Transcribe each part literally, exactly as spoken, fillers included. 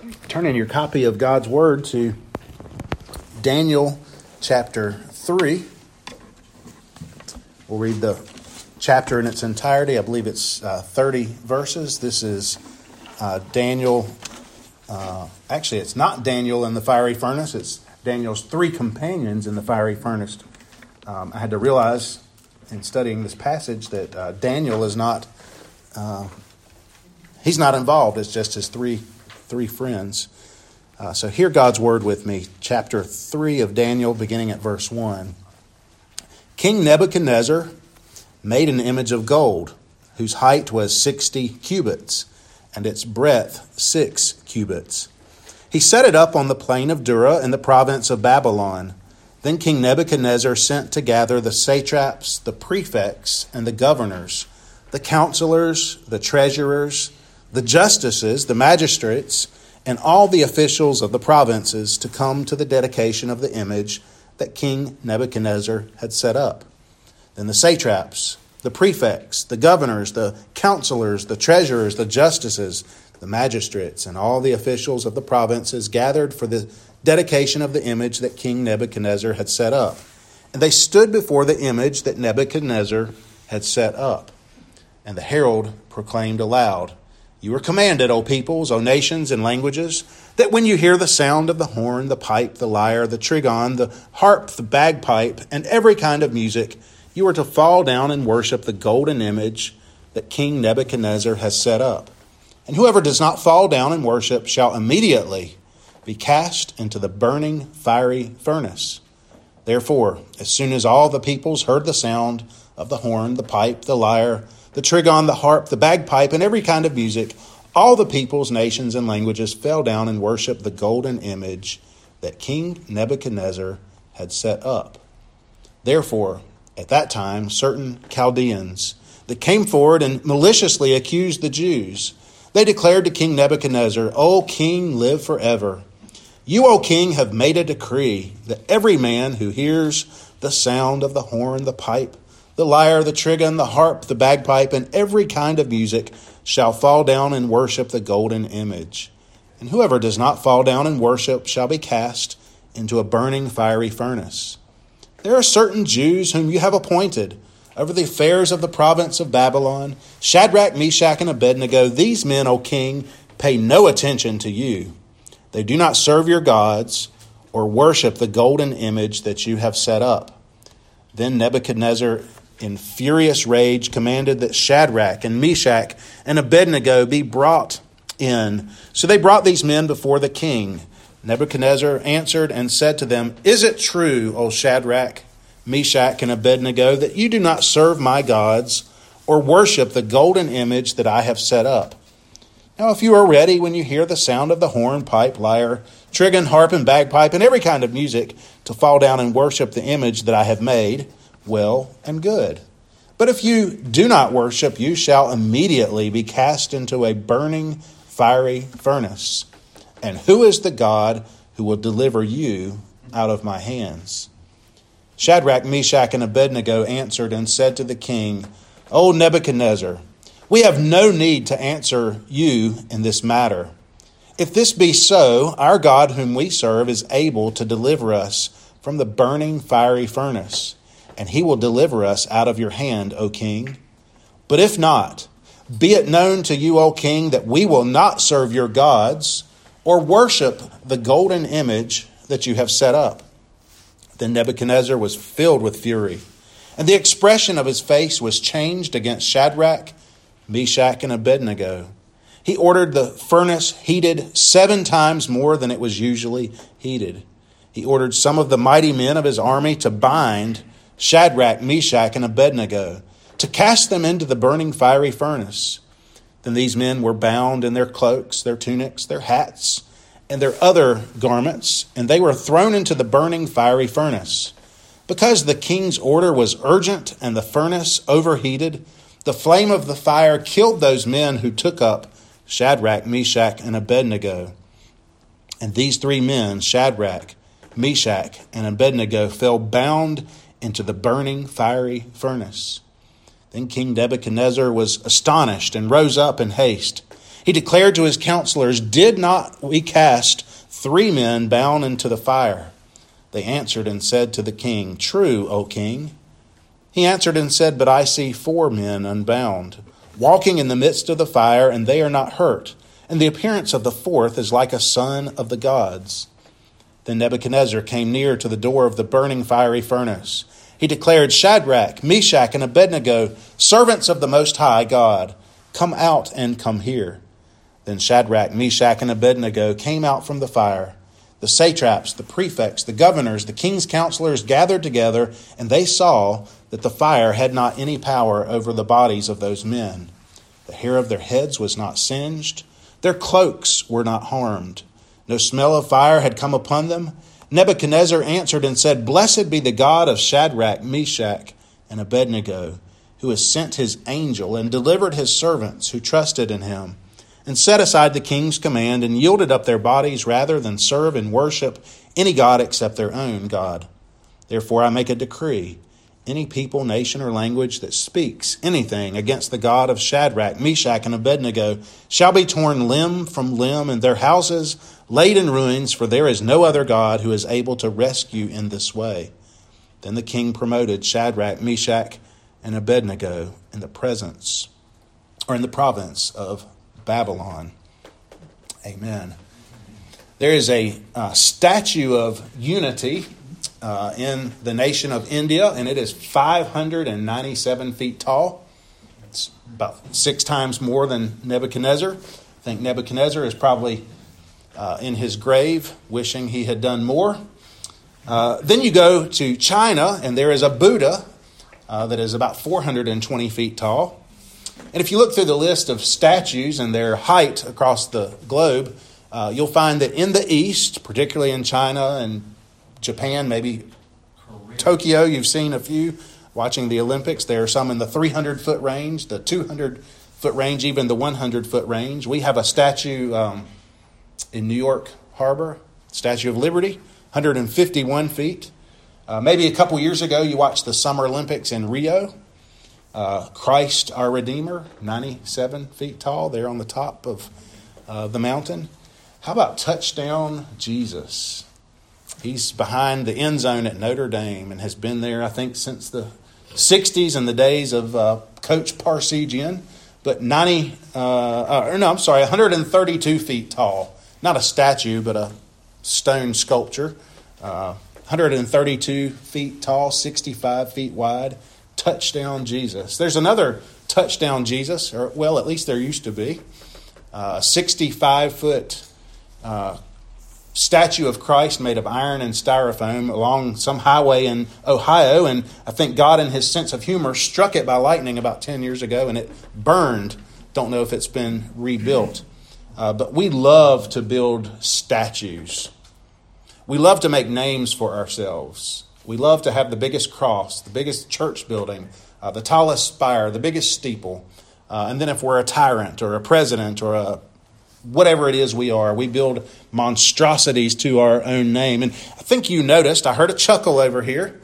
Turn in your copy of God's Word to Daniel chapter three. We'll read the chapter in its entirety. I believe it's uh, thirty verses. This is uh, Daniel. Uh, actually, it's not Daniel in the fiery furnace. It's Daniel's three companions in the fiery furnace. Um, I had to realize in studying this passage that uh, Daniel is not, uh, he's not involved. It's just his three three friends. Uh, so hear God's word with me. Chapter three of Daniel, beginning at verse one. King Nebuchadnezzar made an image of gold, whose height was sixty cubits, and its breadth six cubits. He set it up on the plain of Dura in the province of Babylon. Then King Nebuchadnezzar sent to gather the satraps, the prefects, and the governors, the counselors, the treasurers, the justices, the magistrates, and all the officials of the provinces to come to the dedication of the image that King Nebuchadnezzar had set up. Then the satraps, the prefects, the governors, the counselors, the treasurers, the justices, the magistrates, and all the officials of the provinces gathered for the dedication of the image that King Nebuchadnezzar had set up. And they stood before the image that Nebuchadnezzar had set up. And the herald proclaimed aloud, "You are commanded, O peoples, O nations and languages, that when you hear the sound of the horn, the pipe, the lyre, the trigon, the harp, the bagpipe, and every kind of music, you are to fall down and worship the golden image that King Nebuchadnezzar has set up. And whoever does not fall down and worship shall immediately be cast into the burning fiery furnace." Therefore, as soon as all the peoples heard the sound of the horn, the pipe, the lyre, the trigon, the harp, the bagpipe, and every kind of music, all the peoples, nations, and languages fell down and worshiped the golden image that King Nebuchadnezzar had set up. Therefore, at that time, certain Chaldeans that came forward and maliciously accused the Jews, they declared to King Nebuchadnezzar, "O king, live forever. You, O king, have made a decree that every man who hears the sound of the horn, the pipe, the lyre, the trigon, the harp, the bagpipe, and every kind of music shall fall down and worship the golden image. And whoever does not fall down and worship shall be cast into a burning fiery furnace. There are certain Jews whom you have appointed over the affairs of the province of Babylon, Shadrach, Meshach, and Abednego. These men, O king, pay no attention to you. They do not serve your gods or worship the golden image that you have set up." Then Nebuchadnezzar, in furious rage, commanded that Shadrach and Meshach and Abednego be brought in. So they brought these men before the king. Nebuchadnezzar answered and said to them, "Is it true, O Shadrach, Meshach, and Abednego, that you do not serve my gods or worship the golden image that I have set up? Now, if you are ready when you hear the sound of the horn, pipe, lyre, trigon, harp, and bagpipe, and every kind of music, to fall down and worship the image that I have made, well and good. But if you do not worship, you shall immediately be cast into a burning fiery furnace. And who is the God who will deliver you out of my hands?" Shadrach, Meshach, and Abednego answered and said to the king, "O Nebuchadnezzar, we have no need to answer you in this matter. If this be so, our God whom we serve is able to deliver us from the burning fiery furnace, and he will deliver us out of your hand, O king. But if not, be it known to you, O king, that we will not serve your gods or worship the golden image that you have set up." Then Nebuchadnezzar was filled with fury, and the expression of his face was changed against Shadrach, Meshach, and Abednego. He ordered the furnace heated seven times more than it was usually heated. He ordered some of the mighty men of his army to bind Shadrach, Meshach, and Abednego, to cast them into the burning fiery furnace. Then these men were bound in their cloaks, their tunics, their hats, and their other garments, and they were thrown into the burning fiery furnace. Because the king's order was urgent and the furnace overheated, the flame of the fire killed those men who took up Shadrach, Meshach, and Abednego. And these three men, Shadrach, Meshach, and Abednego, fell bound into the burning fiery furnace. Then King Nebuchadnezzar was astonished and rose up in haste. He declared to his counselors, "Did not we cast three men bound into the fire?" They answered and said to the king, "True, O king." He answered and said, "But I see four men unbound, walking in the midst of the fire, and they are not hurt. And the appearance of the fourth is like a son of the gods." Then Nebuchadnezzar came near to the door of the burning fiery furnace. He declared, "Shadrach, Meshach, and Abednego, servants of the Most High God, come out and come here." Then Shadrach, Meshach, and Abednego came out from the fire. The satraps, the prefects, the governors, the king's counselors gathered together, and they saw that the fire had not any power over the bodies of those men. The hair of their heads was not singed. Their cloaks were not harmed. No smell of fire had come upon them. Nebuchadnezzar answered and said, "Blessed be the God of Shadrach, Meshach, and Abednego, who has sent his angel and delivered his servants who trusted in him, and set aside the king's command and yielded up their bodies rather than serve and worship any god except their own God. Therefore I make a decree. Any people, nation, or language that speaks anything against the God of Shadrach, Meshach, and Abednego shall be torn limb from limb, and their houses laid in ruins, for there is no other God who is able to rescue in this way." Then the king promoted Shadrach, Meshach, and Abednego in the presence, or in the province of Babylon. Amen. There is a uh, statue of unity uh, in the nation of India, and it is five hundred ninety-seven feet tall. It's about six times more than Nebuchadnezzar. I think Nebuchadnezzar is probably uh, in his grave wishing he had done more. Uh, then you go to China, and there is a Buddha uh, that is about four hundred twenty feet tall. And if you look through the list of statues and their height across the globe, uh, you'll find that in the East, particularly in China and Japan, maybe Tokyo, you've seen a few watching the Olympics. There are some in the three hundred foot range, the two hundred foot range, even the one hundred foot range. We have a statue um, in New York Harbor, Statue of Liberty, one hundred fifty-one feet. Uh, maybe a couple years ago, you watched the Summer Olympics in Rio. Uh, Christ, our Redeemer, ninety-seven feet tall, there on the top of uh, the mountain. How about Touchdown Jesus? He's behind the end zone at Notre Dame and has been there, I think, since the sixties and the days of uh, Coach Parsegian. But ninety, uh, or no, I'm sorry, one hundred thirty-two feet tall. Not a statue, but a stone sculpture. Uh, one hundred thirty-two feet tall, sixty-five feet wide. Touchdown Jesus. There's another Touchdown Jesus, or well, at least there used to be. A uh, sixty-five foot uh, statue of Christ made of iron and styrofoam along some highway in Ohio, and I think God, in his sense of humor, struck it by lightning about ten years ago, and it burned. Don't know if it's been rebuilt. Uh, but we love to build statues. We love to make names for ourselves. We love to have the biggest cross, the biggest church building, uh, the tallest spire, the biggest steeple. Uh, and then if we're a tyrant or a president or a whatever it is we are, we build monstrosities to our own name. And I think you noticed, I heard a chuckle over here,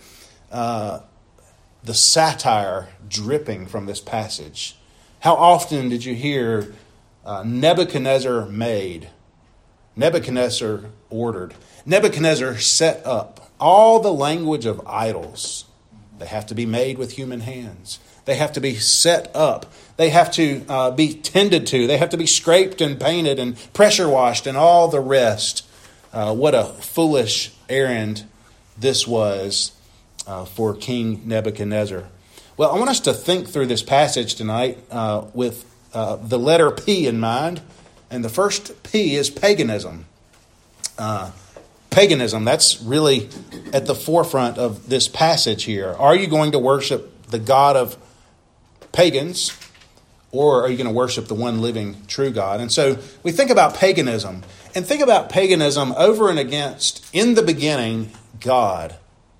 uh, the satire dripping from this passage. How often did you hear uh, Nebuchadnezzar made, Nebuchadnezzar ordered, Nebuchadnezzar set up? All the language of idols. They have to be made with human hands. They have to be set up. They have to uh, be tended to. They have to be scraped and painted and pressure washed and all the rest. Uh, what a foolish errand this was uh, for King Nebuchadnezzar. Well, I want us to think through this passage tonight uh, with uh, the letter P in mind. And the first P is paganism. Uh Paganism, that's really at the forefront of this passage here. Are you going to worship the God of pagans, or are you going to worship the one living true God? And so we think about paganism, and think about paganism over and against, in the beginning, God.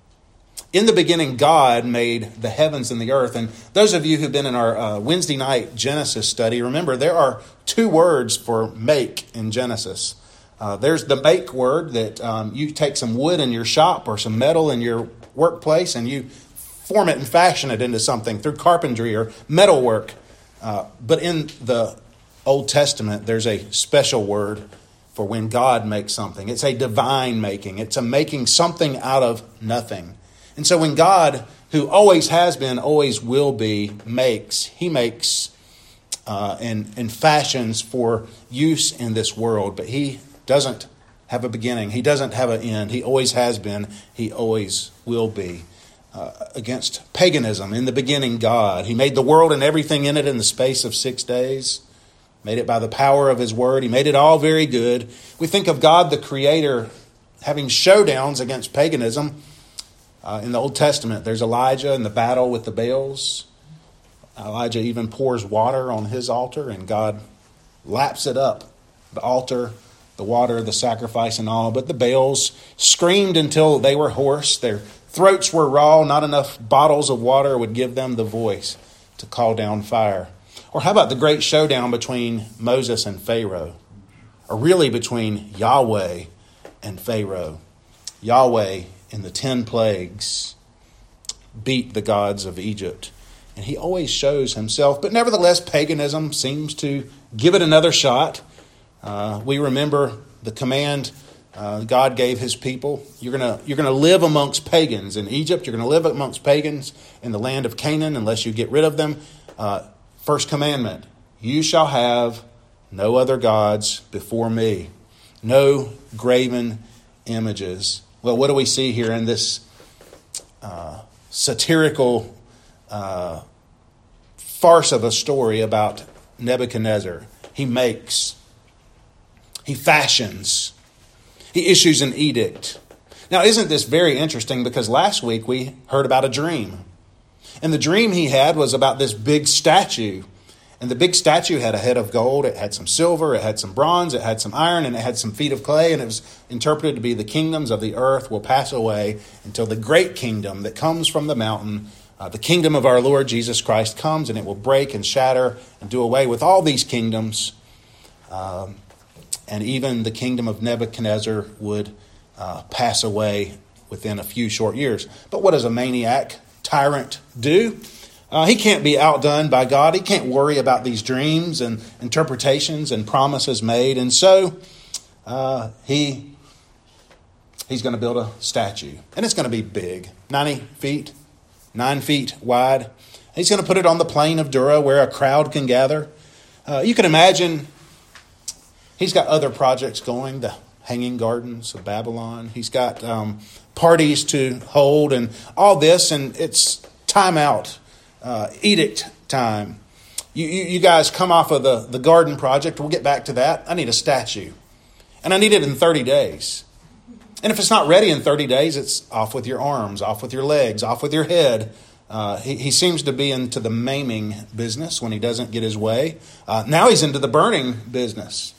In the beginning, God made the heavens and the earth. And those of you who've been in our uh, Wednesday night Genesis study, remember there are two words for make in Genesis. Uh, there's the make word that um, you take some wood in your shop or some metal in your workplace and you form it and fashion it into something through carpentry or metalwork. Uh, but in the Old Testament, there's a special word for when God makes something. It's a divine making. It's a making something out of nothing. And so when God, who always has been, always will be, makes, he makes uh, and, and fashions for use in this world. But he doesn't have a beginning. He doesn't have an end. He always has been. He always will be. Uh, against paganism, in the beginning, God. He made the world and everything in it in the space of six days. Made it by the power of his word. He made it all very good. We think of God, the creator, having showdowns against paganism. Uh, in the Old Testament, there's Elijah in the battle with the Baals. Elijah even pours water on his altar, and God laps it up. The altar, the water, the sacrifice and all. But the Baals screamed until they were hoarse. Their throats were raw. Not enough bottles of water would give them the voice to call down fire. Or how about the great showdown between Moses and Pharaoh? Or really between Yahweh and Pharaoh. Yahweh in the ten plagues beat the gods of Egypt. And he always shows himself. But nevertheless, paganism seems to give it another shot. Uh, we remember the command uh, God gave his people. You're gonna you're gonna live amongst pagans in Egypt. You're gonna live amongst pagans in the land of Canaan unless you get rid of them. Uh, first commandment: you shall have no other gods before me. No graven images. Well, what do we see here in this uh, satirical uh, farce of a story about Nebuchadnezzar? He makes, he fashions, he issues an edict. Now, isn't this very interesting? Because last week we heard about a dream. And the dream he had was about this big statue. And the big statue had a head of gold, it had some silver, it had some bronze, it had some iron, and it had some feet of clay. And it was interpreted to be the kingdoms of the earth will pass away until the great kingdom that comes from the mountain, uh, the kingdom of our Lord Jesus Christ, comes, and it will break and shatter and do away with all these kingdoms. Um, and even the kingdom of Nebuchadnezzar would uh, pass away within a few short years. But what does a maniac tyrant do? Uh, he can't be outdone by God. He can't worry about these dreams and interpretations and promises made. And so uh, he he's going to build a statue. And it's going to be big, ninety feet, nine feet wide. He's going to put it on the plain of Dura where a crowd can gather. Uh, you can imagine he's got other projects going, the Hanging Gardens of Babylon. He's got um, parties to hold and all this, and it's time out. Uh, edict time. You, you you guys come off of the, the garden project. We'll get back to that. I need a statue. And I need it in thirty days. And if it's not ready in thirty days, it's off with your arms, off with your legs, off with your head. Uh, he, he seems to be into the maiming business when he doesn't get his way. Uh, now he's into the burning business.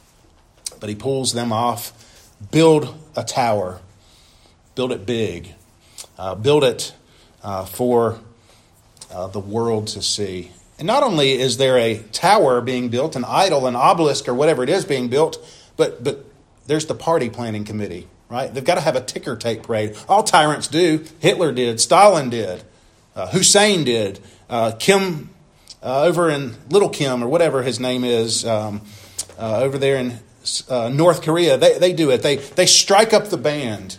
But he pulls them off. Build a tower. Build it big. Uh, build it uh, for... Uh, the world to see. And not only is there a tower being built, an idol, an obelisk, or whatever it is being built, but but there's the party planning committee, right? They've got to have a ticker tape parade. All tyrants do. Hitler did. Stalin did. Uh, Hussein did. Uh, Kim, uh, over in Little Kim, or whatever his name is, um, uh, over there in uh, North Korea, they, they do it. They, they strike up the band.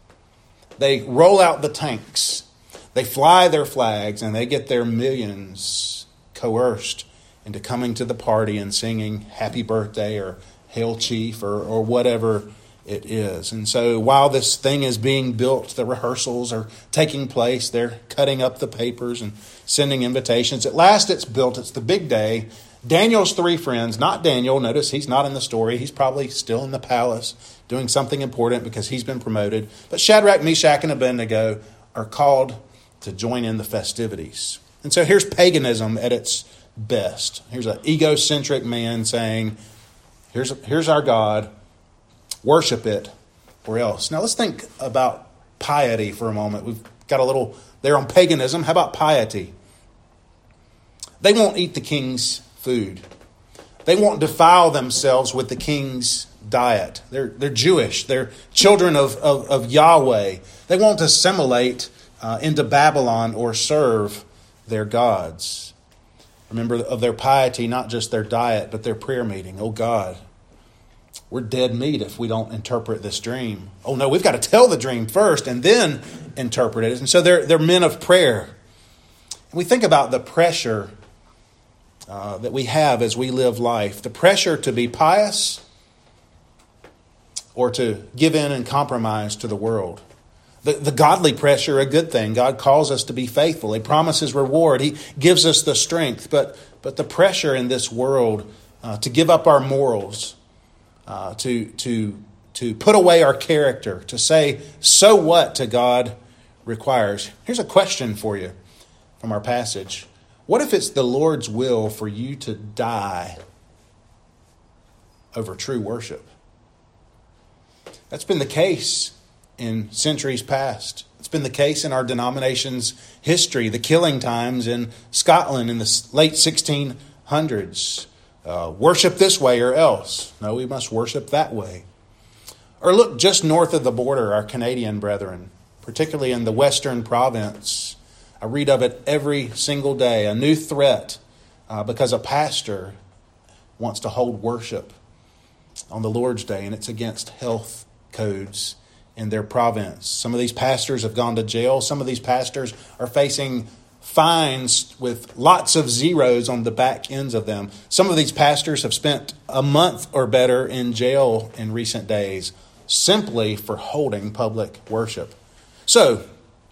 They roll out the tanks. They fly their flags, and they get their millions coerced into coming to the party and singing Happy Birthday or Hail Chief or, or whatever it is. And so while this thing is being built, the rehearsals are taking place. They're cutting up the papers and sending invitations. At last it's built. It's the big day. Daniel's three friends, not Daniel. Notice he's not in the story. He's probably still in the palace doing something important because he's been promoted. But Shadrach, Meshach, and Abednego are called to join in the festivities. And so here's paganism at its best. Here's an egocentric man saying, here's, here's our God, worship it, or else. Now let's think about piety for a moment. We've got a little there on paganism. How about piety? They won't eat the king's food. They won't defile themselves with the king's diet. They're, they're Jewish. They're children of, of, of Yahweh. They won't assimilate Uh, into Babylon or serve their gods. Remember of their piety, not just their diet, but their prayer meeting. Oh God, we're dead meat if we don't interpret this dream. Oh no, we've got to tell the dream first and then interpret it. And so they're, they're men of prayer. And we think about the pressure uh, that we have as we live life. The pressure to be pious or to give in and compromise to the world. The, the godly pressure, a good thing. God calls us to be faithful. He promises reward. He gives us the strength. But, but the pressure in this world uh, to give up our morals, Uh, to to to put away our character, to say, so what to God requires. Here's a question for you from our passage. What if it's the Lord's will for you to die over true worship? That's been the case in centuries past. It's been the case in our denomination's history, the killing times in Scotland in the late sixteen hundreds. Uh, worship this way or else. No, we must worship that way. Or look just north of the border, our Canadian brethren, particularly in the western province. I read of it every single day, a new threat uh, because a pastor wants to hold worship on the Lord's Day, and it's against health codes in their province. Some of these pastors have gone to jail. Some of these pastors are facing fines with lots of zeros on the back ends of them. Some of these pastors have spent a month or better in jail in recent days simply for holding public worship. So,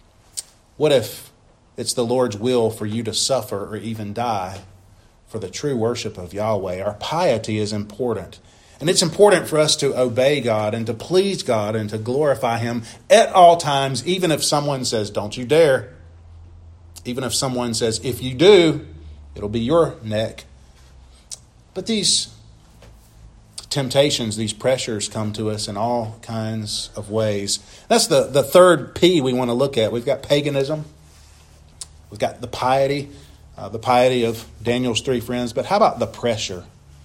what if it's the Lord's will for you to suffer or even die for the true worship of Yahweh? Our piety is important. And it's important for us to obey God and to please God and to glorify Him at all times, even if someone says, don't you dare. Even if someone says, if you do, it'll be your neck. But these temptations, these pressures come to us in all kinds of ways. That's the, the third P we want to look at. We've got paganism. We've got the piety, uh, the piety of Daniel's three friends. But how about the pressure?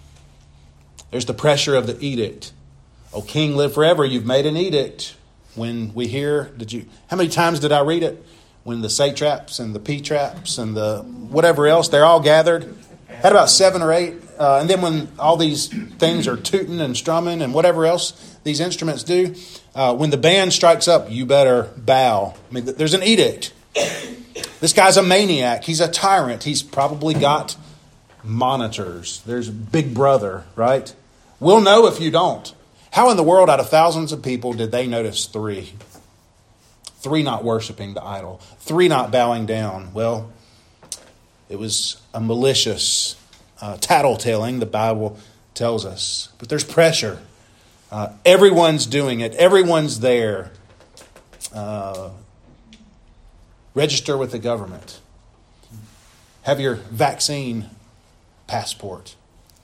There's the pressure of the edict. O king, live forever. You've made an edict. When we hear, did you? How many times did I read it? When the satraps and the P-traps and the whatever else, they're all gathered. Had about seven or eight. Uh, and then when all these things are tooting and strumming and whatever else these instruments do, uh, when the band strikes up, you better bow. I mean, there's an edict. This guy's a maniac. He's a tyrant. He's probably got monitors. There's Big Brother, right? We'll know if you don't. How in the world, out of thousands of people, did they notice three? Three not worshiping the idol. Three not bowing down. Well, it was a malicious uh, tattletelling, the Bible tells us. But there's pressure. Uh, everyone's doing it. Everyone's there. Uh, register with the government. Have your vaccine passport.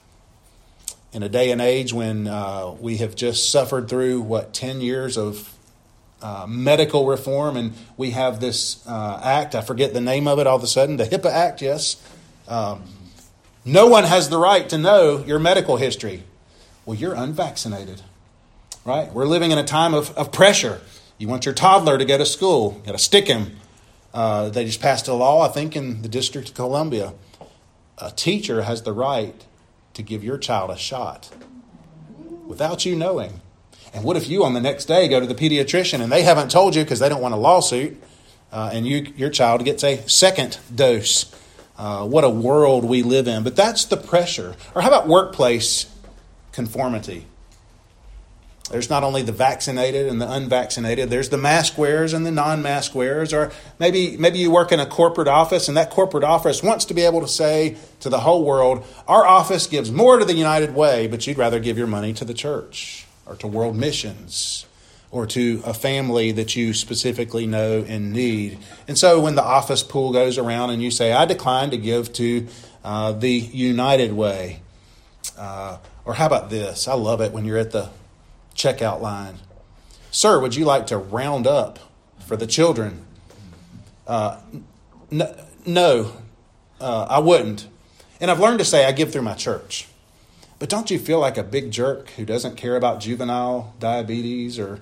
In a day and age when uh, we have just suffered through, what, ten years of Uh, medical reform, and we have this uh, act, I forget the name of it all of a sudden, the HIPAA Act, yes. Um, no one has the right to know your medical history. Well, you're unvaccinated, right? We're living in a time of, of pressure. You want your toddler to go to school, you got to stick him. Uh, they just passed a law, I think, in the District of Columbia. A teacher has the right to give your child a shot without you knowing. And what if you on the next day go to the pediatrician and they haven't told you because they don't want a lawsuit, uh, and you your child gets a second dose? Uh, what a world we live in. But that's the pressure. Or how about workplace conformity? There's not only the vaccinated and the unvaccinated. There's the mask wearers and the non-mask wearers. Or maybe maybe you work in a corporate office, and that corporate office wants to be able to say to the whole world, our office gives more to the United Way, but you'd rather give your money to the church, or to world missions, or to a family that you specifically know in need. And so when the office pool goes around and you say, I decline to give to uh, the United Way. Uh, or how about this? I love it when you're at the checkout line. Sir, would you like to round up for the children? Uh, n- no, uh, I wouldn't. And I've learned to say I give through my church. But don't you feel like a big jerk who doesn't care about juvenile diabetes or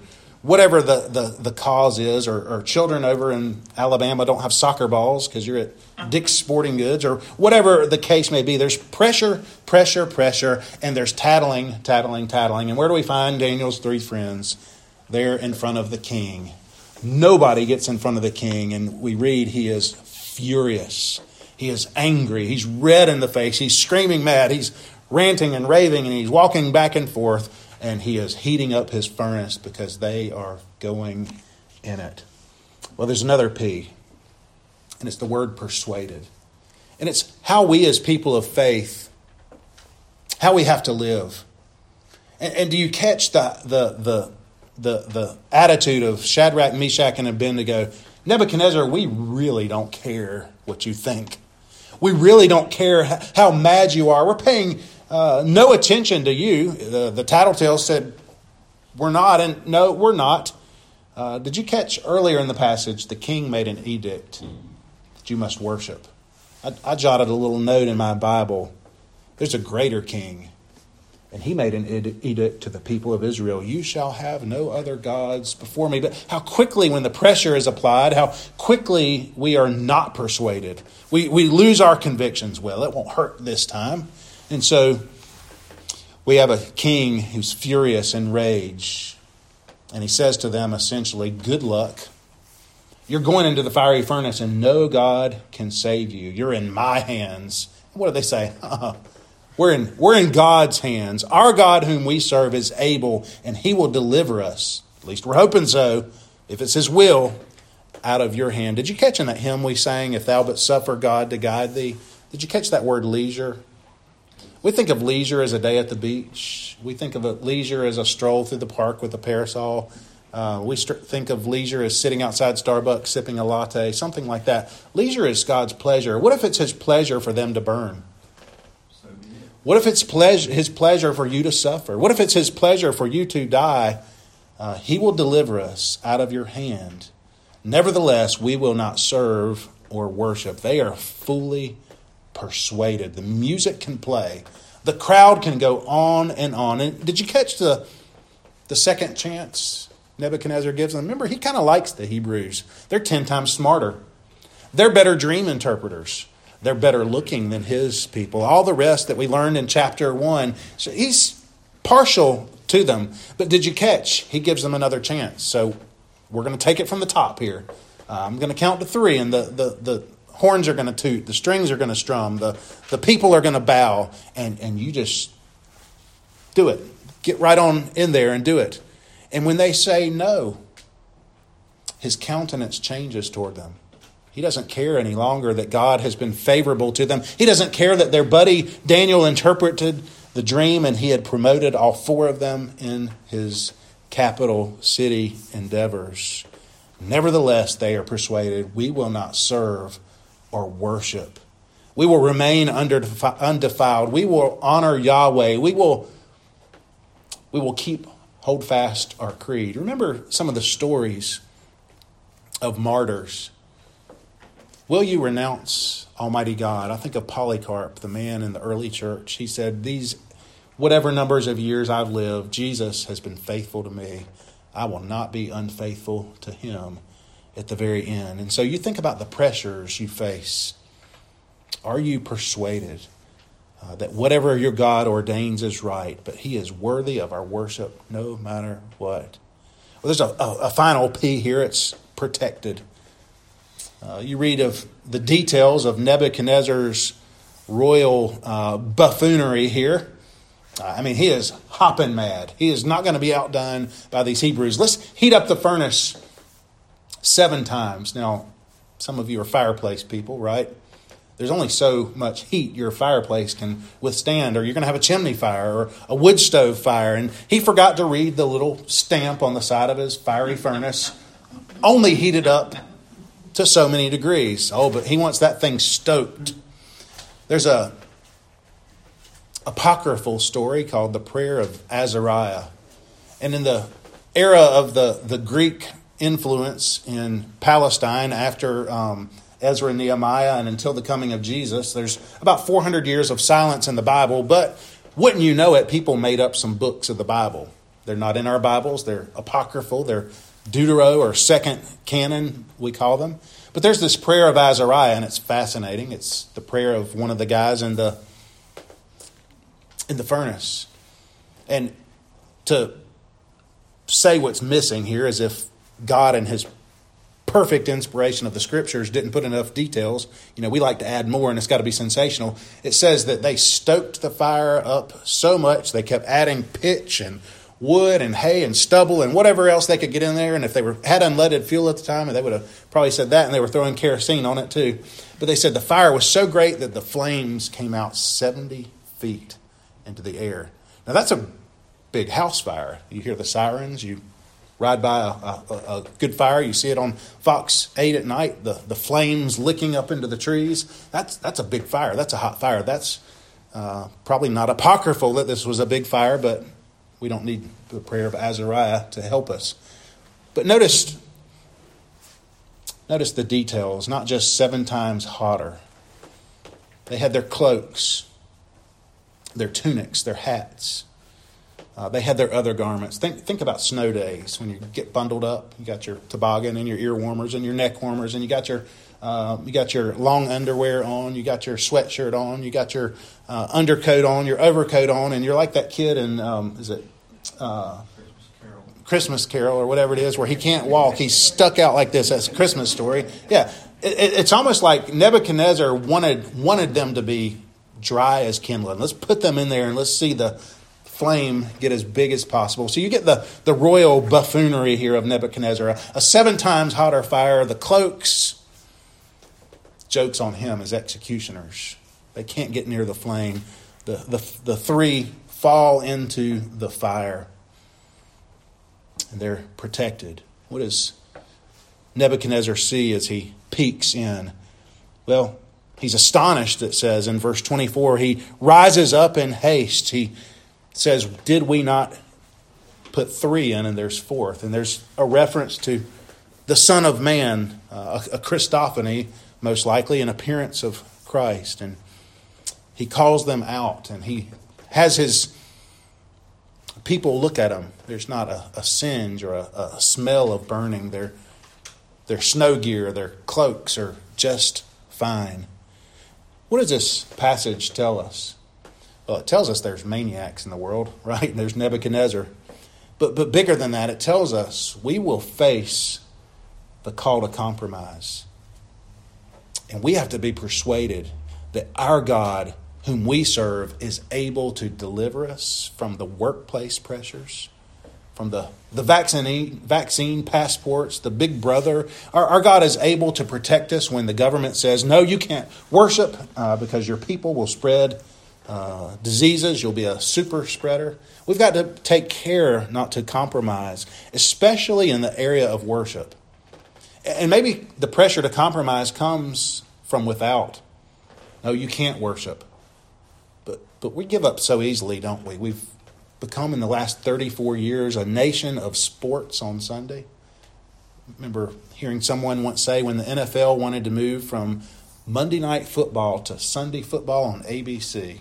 whatever the, the, the cause is, or, or children over in Alabama don't have soccer balls because you're at Dick's Sporting Goods, or whatever the case may be. There's pressure, pressure, pressure, and there's tattling, tattling, tattling. And where do we find Daniel's three friends? There in front of the king. Nobody gets in front of the king, and we read he is furious. He is angry. He's red in the face. He's screaming mad. He's ranting and raving, and he's walking back and forth, and he is heating up his furnace because they are going in it. Well, there's another P, and it's the word persuaded. And it's how we as people of faith, how we have to live. And, and do you catch the the the the the attitude of Shadrach, Meshach, and Abednego? Nebuchadnezzar, we really don't care what you think. We really don't care how mad you are. We're paying uh, no attention to you. The, the tattletale said, we're not, and no, we're not. Uh, did you catch earlier in the passage, the king made an edict that you must worship? I, I jotted a little note in my Bible. There's a greater king. And he made an edict to the people of Israel. You shall have no other gods before me. But how quickly, when the pressure is applied, how quickly we are not persuaded. We, we lose our convictions. Well, it won't hurt this time. And so we have a king who's furious and rage. And he says to them essentially, good luck. You're going into the fiery furnace and no God can save you. You're in my hands. What do they say? We're in, we're in God's hands. Our God whom we serve is able, and he will deliver us. At least we're hoping so, if it's his will, out of your hand. Did you catch in that hymn we sang, If Thou But Suffer God to Guide Thee? Did you catch that word leisure? We think of leisure as a day at the beach. We think of a leisure as a stroll through the park with a parasol. Uh, we st- think of leisure as sitting outside Starbucks, sipping a latte, something like that. Leisure is God's pleasure. What if it's his pleasure for them to burn? What if it's pleasure, his pleasure for you to suffer? What if it's his pleasure for you to die? Uh, he will deliver us out of your hand. Nevertheless, we will not serve or worship. They are fully persuaded. The music can play. The crowd can go on and on. And did you catch the, the second chance Nebuchadnezzar gives them? Remember, he kind of likes the Hebrews. They're ten times smarter. They're better dream interpreters. They're better looking than his people. All the rest that we learned in chapter one. So he's partial to them. But did you catch? He gives them another chance. So we're going to take it from the top here. Uh, I'm going to count to three, and the, the, the horns are going to toot. The strings are going to strum. The, the people are going to bow. And, and you just do it. Get right on in there and do it. And when they say no, his countenance changes toward them. He doesn't care any longer that God has been favorable to them. He doesn't care that their buddy Daniel interpreted the dream and he had promoted all four of them in his capital city endeavors. Nevertheless, they are persuaded, we will not serve or worship. We will remain undefiled. We will honor Yahweh. We will, we will keep, hold fast our creed. Remember some of the stories of martyrs. Will you renounce Almighty God? I think of Polycarp, the man in the early church. He said, these whatever numbers of years I've lived, Jesus has been faithful to me. I will not be unfaithful to him at the very end. And so you think about the pressures you face. Are you persuaded uh, that whatever your God ordains is right, but he is worthy of our worship no matter what? Well, there's a, a, a final P here. It's protected. Uh, you read of the details of Nebuchadnezzar's royal uh, buffoonery here. Uh, I mean, he is hopping mad. He is not going to be outdone by these Hebrews. Let's heat up the furnace seven times. Now, some of you are fireplace people, right? There's only so much heat your fireplace can withstand, or you're going to have a chimney fire or a wood stove fire. And he forgot to read the little stamp on the side of his fiery furnace. Only heated up to so many degrees. Oh, but he wants that thing stoked. There's a apocryphal story called the Prayer of Azariah. And in the era of the, the Greek influence in Palestine after um, Ezra and Nehemiah and until the coming of Jesus, there's about four hundred years of silence in the Bible. But wouldn't you know it, people made up some books of the Bible. They're not in our Bibles. They're apocryphal. They're Deutero or second canon, we call them. But there's this prayer of Azariah, and it's fascinating. It's the prayer of one of the guys in the in the furnace. And to say what's missing here is if God and his perfect inspiration of the Scriptures didn't put enough details. You know, we like to add more, and it's got to be sensational. It says that they stoked the fire up so much, they kept adding pitch and wood and hay and stubble and whatever else they could get in there. And if they were had unleaded fuel at the time, they would have probably said that, and they were throwing kerosene on it too. But they said the fire was so great that the flames came out seventy feet into the air. Now that's a big house fire. You hear the sirens, you ride by a, a, a good fire, you see it on Fox eight at night, the, the flames licking up into the trees. That's that's a big fire. That's a hot fire. That's uh, probably not apocryphal that this was a big fire, but we don't need the prayer of Azariah to help us. But notice, notice the details, not just seven times hotter. They had their cloaks, their tunics, their hats. Uh, they had their other garments. Think think about snow days when you get bundled up. You got your toboggan and your ear warmers and your neck warmers, and you got your uh, you got your long underwear on. You got your sweatshirt on. You got your uh, undercoat on. Your overcoat on, and you're like that kid in um, is it uh, Christmas Carol. Christmas Carol or whatever it is, where he can't walk. He's stuck out like this. That's a Christmas story. Yeah, it, it, it's almost like Nebuchadnezzar wanted wanted them to be dry as kindling. Let's put them in there and let's see the flame get as big as possible. So you get the, the royal buffoonery here of Nebuchadnezzar. A, a seven times hotter fire. The cloaks, joke's on him as executioners. They can't get near the flame. The, the, the three fall into the fire. And they're protected. What does Nebuchadnezzar see as he peeks in? Well, he's astonished, it says in verse twenty-four. He rises up in haste. He says, did we not put three in, and there's fourth? And there's a reference to the Son of Man, uh, a, a Christophany, most likely, an appearance of Christ. And he calls them out, and he has his people look at him. There's not a, a singe or a, a smell of burning. Their, their snow gear, their cloaks are just fine. What does this passage tell us? Well, it tells us there's maniacs in the world, right? There's Nebuchadnezzar. But but bigger than that, it tells us we will face the call to compromise. And we have to be persuaded that our God, whom we serve, is able to deliver us from the workplace pressures, from the, the vaccine, vaccine passports, the big brother. Our, our God is able to protect us when the government says, no, you can't worship uh, because your people will spread Uh, diseases, you'll be a super spreader. We've got to take care not to compromise, especially in the area of worship. And maybe the pressure to compromise comes from without. No, you can't worship. But but we give up so easily, don't we? We've become in the last thirty-four years a nation of sports on Sunday. I remember hearing someone once say when the N F L wanted to move from Monday night football to Sunday football on A B C,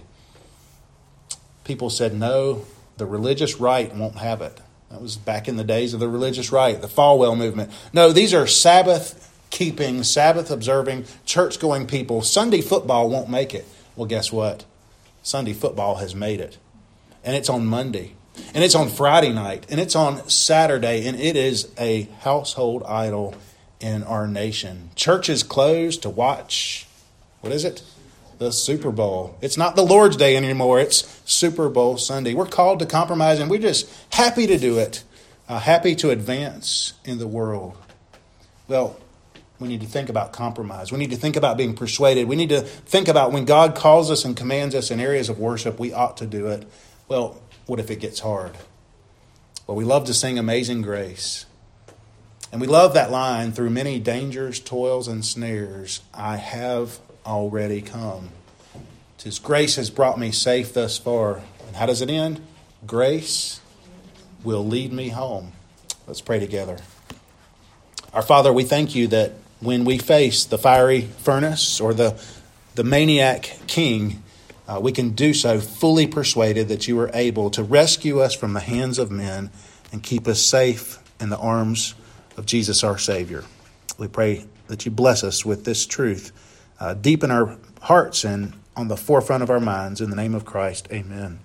people said, no, the religious right won't have it. That was back in the days of the religious right, the Falwell movement. No, these are Sabbath-keeping, Sabbath-observing, church-going people. Sunday football won't make it. Well, guess what? Sunday football has made it. And it's on Monday. And it's on Friday night. And it's on Saturday. And it is a household idol in our nation. Churches closed to watch, what is it? The Super Bowl. It's not the Lord's Day anymore. It's Super Bowl Sunday. We're called to compromise, and we're just happy to do it. Uh, happy to advance in the world. Well, we need to think about compromise. We need to think about being persuaded. We need to think about when God calls us and commands us in areas of worship, we ought to do it. Well, what if it gets hard? Well, we love to sing Amazing Grace. And we love that line, through many dangers, toils, and snares, I have already come. 'Tis grace has brought me safe thus far. And how does it end? Grace will lead me home. Let's pray together. Our Father, we thank you that when we face the fiery furnace or the, the maniac king, uh, we can do so fully persuaded that you are able to rescue us from the hands of men and keep us safe in the arms of Jesus our Savior. We pray that you bless us with this truth uh, deep in our hearts and on the forefront of our minds. In the name of Christ, amen.